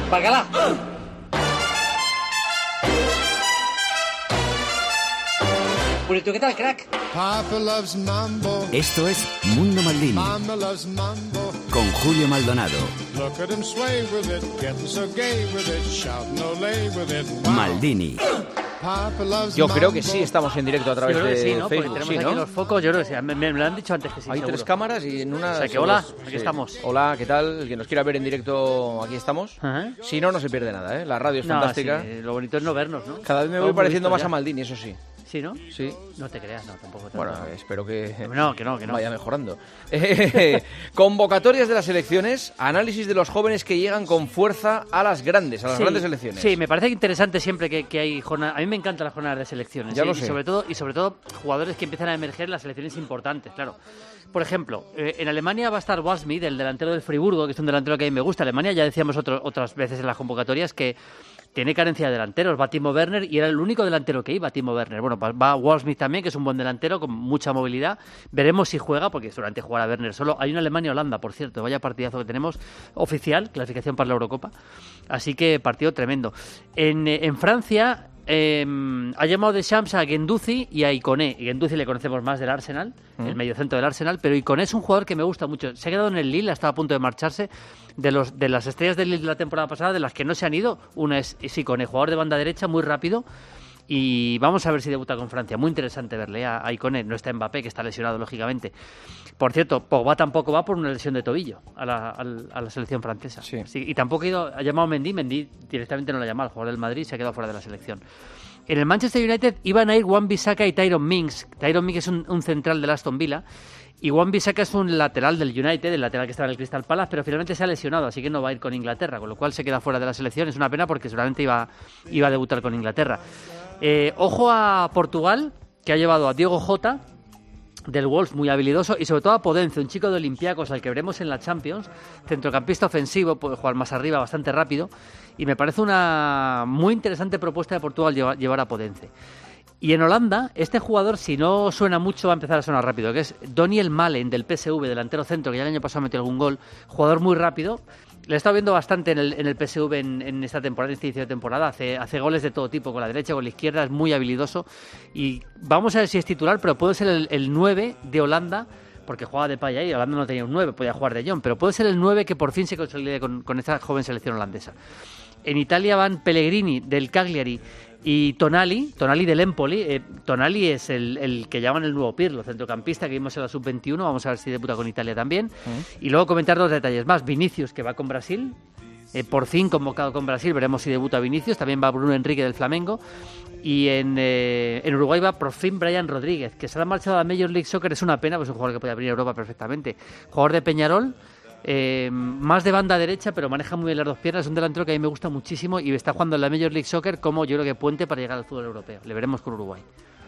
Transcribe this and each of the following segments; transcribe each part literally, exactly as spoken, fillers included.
Bacalá. Purito, ¿qué tal, crack? Papa loves mambo. Esto es Mundo Maldini. Mama loves mambo. Con Julio Maldonado. Look at him sway with it, getting so gay with it, shouting olé with it. Wow. Maldini. Papa loves Yo creo mambo. que sí estamos en directo a través Yo creo de que sí, ¿no? Porque Facebook. tenemos Sí, aquí ¿no? los focos, yo creo que sí. Me, me lo han dicho antes que sí, Hay seguro. tres cámaras y en una... O sea que seguro- hola, aquí estamos. Hola, ¿qué tal? El que nos quiera ver en directo, aquí estamos. Ajá. Si no, no se pierde nada, ¿eh? La radio es No, fantástica. sí, lo bonito es no vernos, ¿no? Cada vez me Estamos voy pareciendo muy más a vistos Maldini, eso sí. ya. ¿Sí, no? Sí. No te creas, no, tampoco tanto. Bueno, espero que No, que no, que no. vaya mejorando. Eh, convocatorias de las elecciones, análisis de los jóvenes que llegan con fuerza a las grandes, a las Sí, grandes elecciones. Sí, me parece interesante siempre que, que hay jornadas. A mí me encantan las jornadas de selecciones. Ya ¿sí? lo Y sé. sobre todo y sobre todo jugadores que empiezan a emerger en las selecciones importantes, claro. Por ejemplo, eh, en Alemania va a estar Wasmid, el delantero del Friburgo, que es un delantero que a mí me gusta. Alemania, ya decíamos otro- otras veces en las convocatorias que tiene carencia de delanteros. Va Timo Werner y era el único delantero que iba, Timo Werner. Bueno, va- va Wasmid también, que es un buen delantero con mucha movilidad. Veremos si juega, porque seguramente jugará Werner solo. Hay una Alemania-Holanda, por cierto. Vaya partidazo que tenemos oficial, clasificación para la Eurocopa. Así que partido tremendo. En, eh, en Francia... Eh, ha llamado de Shams a Guendouzi y a Ikoné. Y Guendouzi le conocemos más del Arsenal, Mm. el mediocentro del Arsenal, pero Ikoné es un jugador que me gusta mucho. Se ha quedado en el Lille, estaba a punto de marcharse. De los de las estrellas del Lille de la temporada pasada, de las que no se han ido, una es, es Ikoné, jugador de banda derecha, muy rápido. Y vamos a ver si debuta con Francia. Muy interesante verle a, a Ikoné. No está Mbappé, que está lesionado, lógicamente. Por cierto, Pogba tampoco va por una lesión de tobillo a la, al- a la selección francesa. Sí. y tampoco ha, ido, ha llamado a Mendy. Mendy directamente no lo ha llamado. El jugador del Madrid se ha quedado fuera de la selección. En el Manchester United iban a ir Wan-Bissaka y Tyrone Mings. Tyrone Mings es un, un central del Aston Villa. Y Wan-Bissaka es un lateral del United, el lateral que estaba en el Crystal Palace, pero finalmente se ha lesionado, así que no va a ir con Inglaterra, con lo cual se queda fuera de la selección. Es una pena porque seguramente iba, iba a debutar con Inglaterra. Eh, ojo a Portugal, que ha llevado a Diogo Jota, del Wolves, muy habilidoso, y sobre todo a Podence, un chico de Olympiacos al que veremos en la Champions, centrocampista ofensivo, puede jugar más arriba, bastante rápido, y me parece una muy interesante propuesta de Portugal llevar, llevar a Podence. Y en Holanda, este jugador, si no suena mucho, va a empezar a sonar rápido, que es Doniel Malen, del P S V, delantero centro, que ya el año pasado metió algún gol, jugador muy rápido. Le he estado viendo bastante en el, en el P S V en, en esta temporada, en este inicio de temporada. Hace, hace goles de todo tipo, con la derecha, con la izquierda, es muy habilidoso. Y vamos a ver si es titular, pero puede ser el, el nueve de Holanda, porque juega de paya ahí. Holanda no tenía un nueve, podía jugar de Jong, pero puede ser el nueve que por fin se consolide con, con esta joven selección holandesa. En Italia van Pellegrini, del Cagliari, y Tonali, Tonali del Empoli. Eh, Tonali es el, el que llaman el nuevo Pirlo, centrocampista que vimos en la sub veintiuno. Vamos a ver si debuta con Italia también. Uh-huh. Y luego comentar dos detalles más. Vinicius, que va con Brasil. Eh, por fin convocado con Brasil. Veremos si debuta Vinicius. También va Bruno Enrique del Flamengo. Y en, eh, en Uruguay va por fin Brian Rodríguez, que se ha marchado a la Major League Soccer. Es una pena, pues es un jugador que puede venir a Europa perfectamente. Jugador de Peñarol. Eh, más de banda derecha, pero maneja muy bien las dos piernas. Es un delantero que a mí me gusta muchísimo y está jugando en la Major League Soccer como yo creo que puente para llegar al fútbol europeo. Le veremos con Uruguay.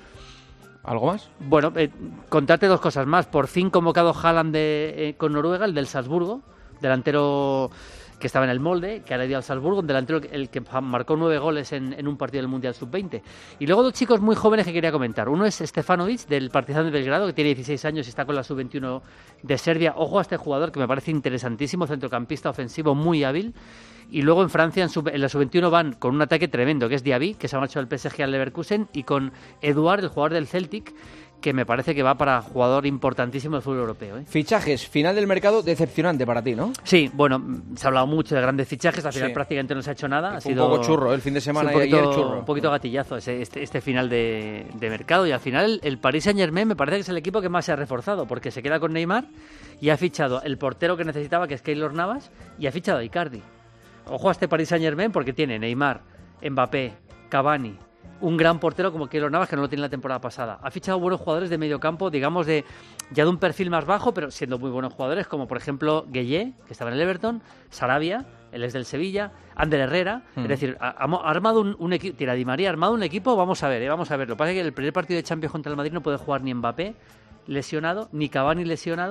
¿Algo más? Bueno, eh, contarte dos cosas más. Por fin convocado Haaland de, eh, con Noruega, el del Salzburgo, delantero que estaba en el molde, que ahora ido al Salzburgo, un delantero el que marcó nueve goles en, en un partido del Mundial sub veinte. Y luego dos chicos muy jóvenes que quería comentar. Uno es Stefanovic, del Partizan de Belgrado, que tiene dieciséis años y está con la sub veintiuno de Serbia. Ojo a este jugador, que me parece interesantísimo, centrocampista ofensivo muy hábil. Y luego en Francia, en, sub, en la sub veintiuno, van con un ataque tremendo, que es Diaby, que se ha marchado del P S G al Leverkusen, y con Eduard, el jugador del Celtic, que me parece que va para jugador importantísimo del fútbol europeo, ¿eh? Fichajes, final del mercado decepcionante para ti, ¿no? Sí, bueno, se ha hablado mucho de grandes fichajes, al final sí. prácticamente no se ha hecho nada. Ha Fue sido un poco churro el fin de semana, sí, un poquito, y ayer churro. Un poquito gatillazo ese, este, este final de, de mercado, y al final el, el Paris Saint-Germain me parece que es el equipo que más se ha reforzado, porque se queda con Neymar y ha fichado el portero que necesitaba, que es Keylor Navas, y ha fichado a Icardi. Ojo a este Paris Saint-Germain porque tiene Neymar, Mbappé, Cavani, un gran portero como Keylor Navas, que no lo tiene la temporada pasada. Ha fichado buenos jugadores de medio campo, digamos, de ya de un perfil más bajo, pero siendo muy buenos jugadores, como por ejemplo Gueye, que estaba en el Everton, Sarabia, el ex del Sevilla, Ander Herrera. Mm. Es decir, ha, ha armado un, un equipo, Tira Di María, ha armado un equipo, vamos a ver, eh, vamos a ver. Lo que pasa es que el primer partido de Champions contra el Madrid no puede jugar ni Mbappé lesionado, ni Cavani lesionado,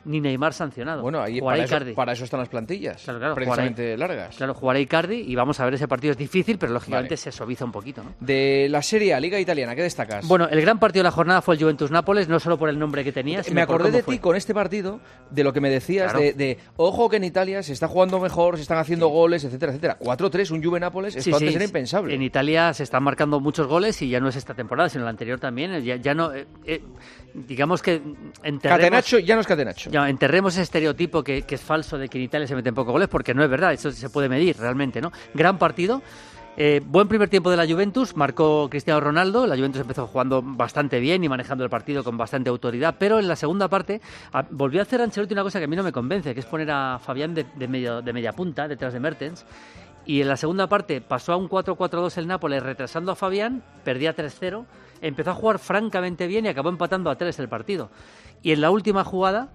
ni Neymar sancionado. Bueno, ahí, Jugará para, eso, Icardi. para eso están las plantillas, Claro, claro, precisamente largas. Claro, jugará Icardi y vamos a ver, ese partido es difícil, pero lógicamente Vale. se suaviza un poquito, ¿no? De la Serie A, Liga Italiana, ¿qué destacas? Bueno, el gran partido de la jornada fue el Juventus-Nápoles, no solo por el nombre que tenía, sino me por acordé cómo de fue. ti con este partido, de lo que me decías, Claro. de, de ojo que en Italia se está jugando mejor, se están haciendo goles, etcétera, etcétera. cuatro tres, un Juve-Nápoles, esto Sí, antes sí, era sí. impensable. En Italia se están marcando muchos goles y ya no es esta temporada, sino la anterior también. Ya, ya no, eh, eh, digamos que enterremos, Catenaccio ya no es Catenaccio. ya, enterremos ese estereotipo que, que es falso de que en Italia se meten pocos goles, porque no es verdad, eso se puede medir realmente, ¿no? Gran partido. Eh, buen primer tiempo de la Juventus, marcó Cristiano Ronaldo, la Juventus empezó jugando bastante bien y manejando el partido con bastante autoridad, pero en la segunda parte a, volvió a hacer Ancelotti una cosa que a mí no me convence, que es poner a Fabián de, de, medio, de media punta detrás de Mertens, y en la segunda parte pasó a un cuatro cuatro dos el Nápoles retrasando a Fabián, perdía tres cero, empezó a jugar francamente bien y acabó empatando a tres el partido. Y en la última jugada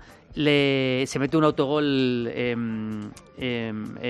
le, se mete un autogol eh, eh,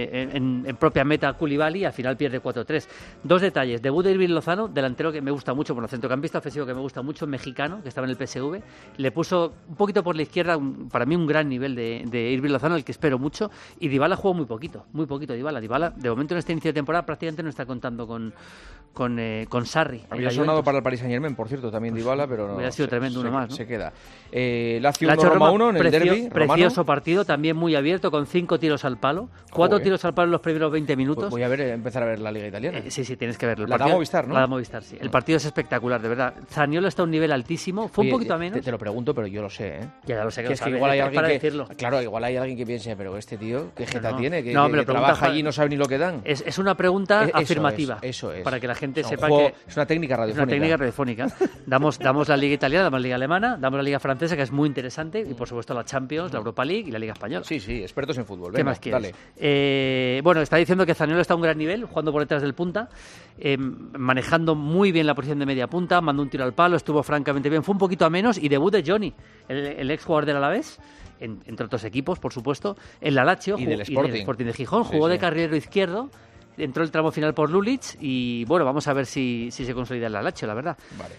en, en propia meta a Koulibaly y al final pierde cuatro tres. Dos detalles. Debut de Irving Lozano, delantero que me gusta mucho, bueno, centrocampista ofensivo que me gusta mucho, mexicano, que estaba en el P S V. Le puso un poquito por la izquierda, un, para mí un gran nivel de, de Irving Lozano, el que espero mucho. Y Dybala jugó muy poquito, muy poquito Dybala. Dybala, de momento en este inicio de temporada, prácticamente no está contando con, con, eh, con Sarri. Había sonado para el Paris Saint-Germain, por cierto, también pues, Dybala, pero no. Hubiera sido se, tremendo se, uno más, ¿no? Se queda. Eh, Lazio Lazio uno, Roma Roma, uno en el precio, derbi. Precioso romano. partido, también muy abierto, con cinco tiros al palo. Cuatro Joder. tiros al palo en los primeros veinte minutos. Pues voy a ver, empezar a ver la Liga Italiana. Eh, sí, sí, tienes que verlo. El La da partido- Movistar, ¿no? La da Movistar, sí. El partido es espectacular, de verdad. Zaniolo está a un nivel altísimo. Fue Oye, un poquito te- menos. Te, lo pregunto, pero yo lo sé, ¿eh? Ya, ya lo sé que, Que lo es que sabe, igual hay es alguien para que, decirlo. claro, igual hay alguien que piense, pero este tío, ¿qué jeta no. tiene? Que, No, que- me lo que pregunta trabaja Juan- allí y no sabe ni lo que dan. Es, es una pregunta Eh, eso afirmativa. es, eso es. Para que la gente O sea, un sepa juego- que es una técnica es una radiofónica. técnica radiofónica. Damos, damos la Liga Italiana, damos la Liga Alemana, damos la Liga Francesa, que es muy interesante, y por supuesto la Champions, la Europa League y la Liga Española. Sí, sí, expertos en fútbol. ¿Qué Venga, más quieres? dale. Eh, bueno, está diciendo que Zaniolo está a un gran nivel, jugando por detrás del punta, eh, manejando muy bien la posición de media punta, mandó un tiro al palo, estuvo francamente bien, fue un poquito a menos, y debut de Johnny, el, el ex jugador del Alavés, en, entre otros equipos, por supuesto, en la Lazio Y del jugó- Sporting. Sporting de Gijón, Sí, jugó sí. de carrilero izquierdo, entró el tramo final por Lulic, y bueno, vamos a ver si, si se consolida en la Lazio, la verdad. Vale.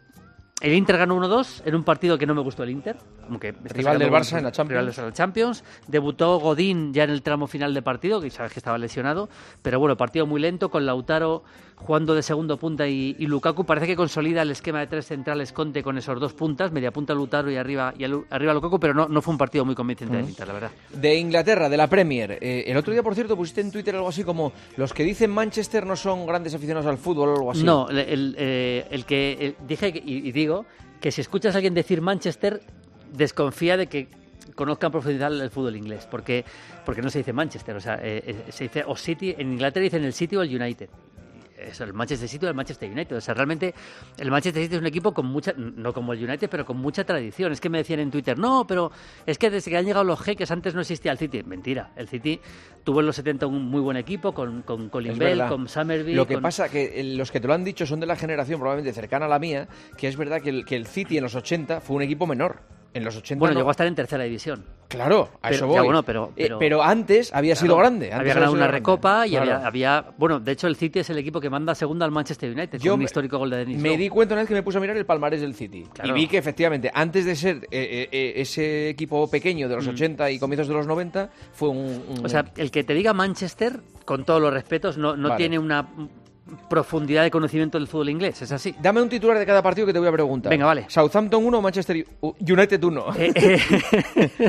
El Inter ganó uno dos en un partido que no me gustó el Inter. Aunque está Rival sacando del buenos- Barça en la Champions. rival de la Champions. Debutó Godín ya en el tramo final de partido, que sabes que estaba lesionado. Pero bueno, partido muy lento, con Lautaro jugando de segundo punta y, y Lukaku. Parece que consolida el esquema de tres centrales Conte con esos dos puntas, media punta Lautaro y arriba, y al- arriba Lukaku, pero no, no fue un partido muy convincente del Inter, la verdad. De Inglaterra, de la Premier. Eh, el otro día, por cierto, pusiste en Twitter algo así como los que dicen Manchester no son grandes aficionados al fútbol o algo así. No, el, el, eh, el que el- dije que- y, y digo que si escuchas a alguien decir Manchester, desconfía de que conozcan en profundidad el fútbol inglés, porque porque no se dice Manchester, o sea, eh, eh, se dice o City, en Inglaterra dicen el City o el United. Eso, el Manchester City o el Manchester United. O sea, realmente el Manchester City es un equipo con mucha, no como el United, pero con mucha tradición. Es que me decían en Twitter, no, pero es que desde que han llegado los jeques antes no existía el City. Mentira, el City tuvo en los setenta un muy buen equipo con, con Colin Es Bell, verdad. con Somerville. Lo que con... pasa que eh, los que te lo han dicho son de la generación probablemente cercana a la mía, que es verdad que el, que el City en los ochenta fue un equipo menor. En los ochenta Bueno, no. llegó a estar en tercera división. Claro, a Pero- eso ya, voy. bueno, pero- Eh, pero- pero antes había sido Claro, grande. Antes había ganado sido una grande. recopa y Claro. había, había... Bueno, de hecho el City es el equipo que manda segunda al Manchester United, Yo con un me- histórico gol de Dennis Me Law. di cuenta una vez que me puse a mirar el palmarés del City. Claro. Y vi que efectivamente, antes de ser eh, eh, eh, ese equipo pequeño de los ochenta y comienzos de los noventa, fue un... un- Mm. O sea, el que te diga Manchester, con todos los respetos, no, no Vale. tiene una profundidad de conocimiento del fútbol inglés, es así. Dame un titular de cada partido que te voy a preguntar. Venga, vale. Southampton uno, Manchester United uno. Eh, eh,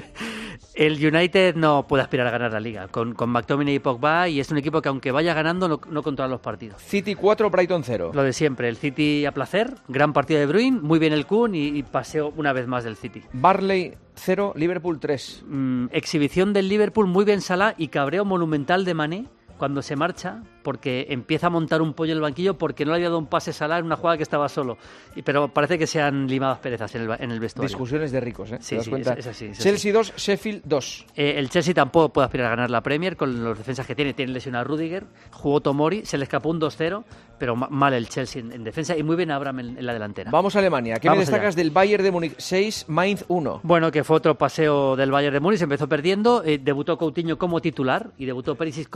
el United no puede aspirar a ganar la liga con, con McTominay y Pogba, y es un equipo que aunque vaya ganando no, no controla los partidos. City cuatro, Brighton cero. Lo de siempre, el City a placer, gran partido de Bruin, muy bien el Kun y, y paseo una vez más del City. Barley cero, Liverpool tres. Mm, exhibición del Liverpool, muy bien Salah y cabreo monumental de Mané cuando se marcha, porque empieza a montar un pollo en el banquillo porque no le había dado un pase Salah en una jugada que estaba solo. Y, pero parece que se han limado asperezas en el, ba- en el vestuario. Discusiones de ricos, ¿eh? Sí, ¿Te das sí, cuenta? es- es así, es Chelsea dos, Sheffield dos. Eh, el Chelsea tampoco puede aspirar a ganar la Premier con los defensas que tiene. Tiene lesionado a Rudiger, jugó Tomori, se le escapó un dos cero, pero ma- mal el Chelsea en, en defensa y muy bien Abraham en, en la delantera. Vamos a Alemania. ¿Qué Vamos me destacas allá. del Bayern de Múnich seis, Mainz uno? Bueno, que fue otro paseo del Bayern de Múnich, empezó perdiendo, eh, debutó Coutinho como titular y debutó Perisic como titular,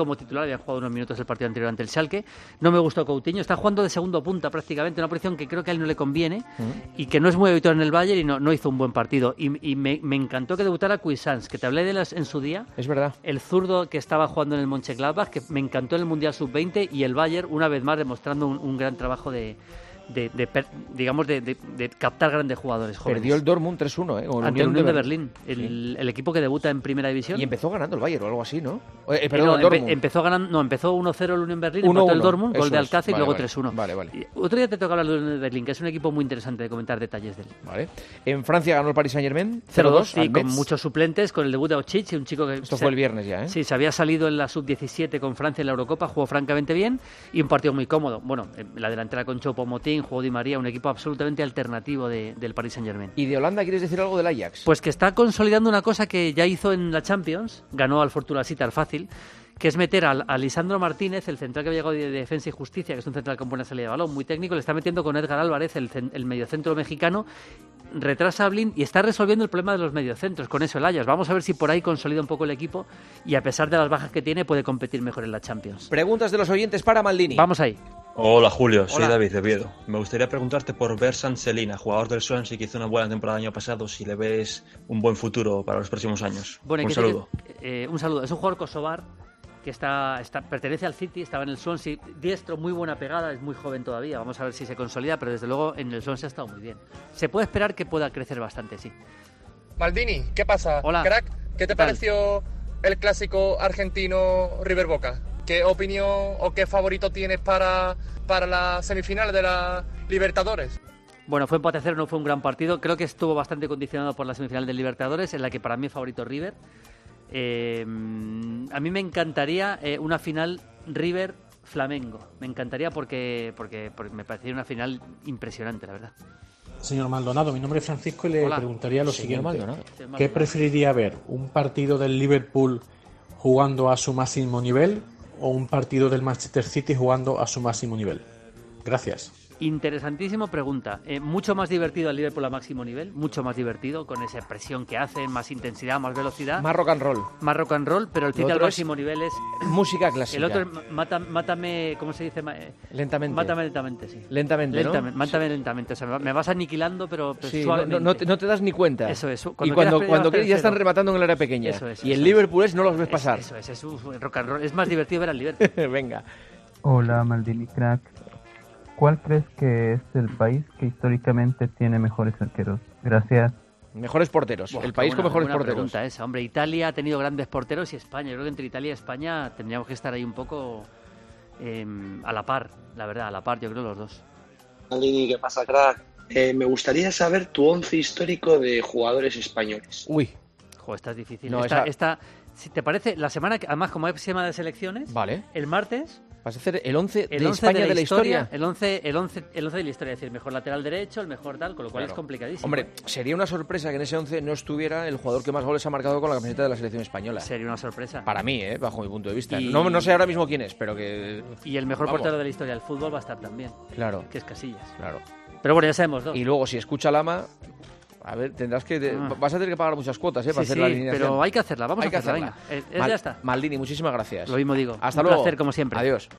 habían jugado unos minutos el partido anterior ante el Schalke. No me gustó Coutinho, está jugando de segundo punta prácticamente, una posición que creo que a él no le conviene uh-huh. y que no es muy habitual en el Bayern y no, no hizo un buen partido. Y, y me, me encantó que debutara Cuisance, que te hablé de él en su día. Es verdad. El zurdo que estaba jugando en el Mönchengladbach, que me encantó en el Mundial sub veinte, y el Bayern, una vez más, demostrando un, un gran trabajo de... De, de, digamos de, de, de captar grandes jugadores jóvenes. Perdió el Dortmund tres uno, ¿eh? Con ante el Unión de Berlín, de Berlín. El, sí. el equipo que debuta en primera división. Y empezó ganando el Bayern o algo así, ¿no? Eh, perdón, no, el Dortmund. Empe, empezó ganando, no, empezó uno cero el Unión Berlín, empató el Dortmund, gol de Alcácer, vale, y luego vale. tres uno. Vale, vale. Y otro día te toca hablar del Unión de Berlín, que es un equipo muy interesante de comentar detalles de él. Vale. En Francia ganó el Paris Saint-Germain cero dos, sí, con muchos suplentes, con el debut de Ochichi, un chico que... Esto se, fue el viernes ya, ¿eh? Sí, se había salido en la sub diecisiete con Francia en la Eurocopa, jugó francamente bien y un partido muy cómodo. Bueno, la delantera con Choupo-Moting, jugó Di María, un equipo absolutamente alternativo De, del Paris Saint-Germain. ¿Y de Holanda quieres decir algo del Ajax? Pues que está consolidando una cosa que ya hizo en la Champions, ganó al Fortuna Sittard fácil, que es meter a, a Lisandro Martínez, el central que había llegado de Defensa y Justicia, que es un central con buena salida de balón, muy técnico, le está metiendo con Edgar Álvarez, el, el mediocentro mexicano, retrasa a Blind y está resolviendo el problema de los mediocentros, con eso el Ajax. Vamos a ver si por ahí consolida un poco el equipo y a pesar de las bajas que tiene puede competir mejor en la Champions. Preguntas de los oyentes para Maldini. Vamos ahí. Hola Julio, soy Hola. David de Oviedo. Me gustaría preguntarte por Bersan Celina, jugador del Swansea que hizo una buena temporada el año pasado, si le ves un buen futuro para los próximos años. Bueno, un que saludo. Que, eh, un saludo. Es un jugador kosovar que está, está pertenece al City, estaba en el Swansea, diestro, muy buena pegada, es muy joven todavía. Vamos a ver si se consolida, pero desde luego en el Swansea ha estado muy bien. Se puede esperar que pueda crecer bastante, sí. Maldini, ¿qué pasa? Hola. Crack, ¿qué te ¿Qué pareció el clásico argentino River Boca? ¿Qué opinión o qué favorito tienes para, para las semifinales de la Libertadores? Bueno, fue empate a cero, no fue un gran partido. Creo que estuvo bastante condicionado por la semifinal del Libertadores, en la que para mí es favorito River. Eh, a mí me encantaría eh, una final River-Flamengo. Me encantaría porque, porque, porque me parecería una final impresionante, la verdad. Señor Maldonado, mi nombre es Francisco y le Hola. preguntaría lo Señor siguiente. Maldonado. ¿Qué preferiría ver? ¿Un partido del Liverpool jugando a su máximo nivel o un partido del Manchester City jugando a su máximo nivel? Gracias. Interesantísima pregunta. Eh, mucho más divertido el Liverpool a máximo nivel, mucho más divertido, con esa presión que hacen, más intensidad, más velocidad. Más rock and roll. Más rock and roll, pero el City al máximo nivel es... Música clásica. El otro es mata, mátame, ¿cómo se dice? Lentamente. Mátame lentamente, sí. Lentamente, lentamente ¿no? Mátame sí. lentamente. O sea, me vas aniquilando, pero, pero sí, suavemente. No, no, te, no te das ni cuenta. Eso es. Cuando y cuando, cuando quieres ya están rematando en el área pequeña. Eso es. Y eso el Liverpool es no los ves es, pasar. Eso es, es un rock and roll. Es más divertido ver al Liverpool. Venga. Hola, Maldini Crack. ¿Cuál crees que es el país que históricamente tiene mejores arqueros? Gracias. Mejores porteros. Buah, el país buena, con mejores buena porteros. Pregunta esa, hombre. Italia ha tenido grandes porteros y España. Yo creo que entre Italia y España tendríamos que estar ahí un poco eh, a la par, la verdad, a la par, yo creo los dos. Maldini, ¿qué pasa, crack? Eh, me gustaría saber tu once histórico de jugadores españoles. Uy. Joder, esta es difícil. No, esta, esa... esta, si te parece, la semana, que además como es semana de selecciones, vale. El martes... Vas a hacer el once el de once España de la, de la historia, historia. El once, el, once, el once de la historia, es decir, el mejor lateral derecho, el mejor tal, con lo cual claro. es complicadísimo. Hombre, sería una sorpresa que en ese once no estuviera el jugador que más goles ha marcado con la camiseta de la selección española. Sería una sorpresa. Para mí, ¿eh? Bajo mi punto de vista. Y... No, no sé ahora mismo quién es, pero que... Y el mejor Vamos. portero de la historia del fútbol va a estar también. Claro. Que es Casillas. Claro. Pero bueno, ya sabemos dos. Y luego, si escucha Lama... A ver, tendrás que... De, ah. Vas a tener que pagar muchas cuotas, ¿eh? Para sí, hacer sí, la alineación. pero hay que hacerla. Vamos hay a que hacerla, hacerla. venga. Eh, Mal, ya está. Maldini, muchísimas gracias. Lo mismo digo. Hasta Un luego. placer, como siempre. Adiós.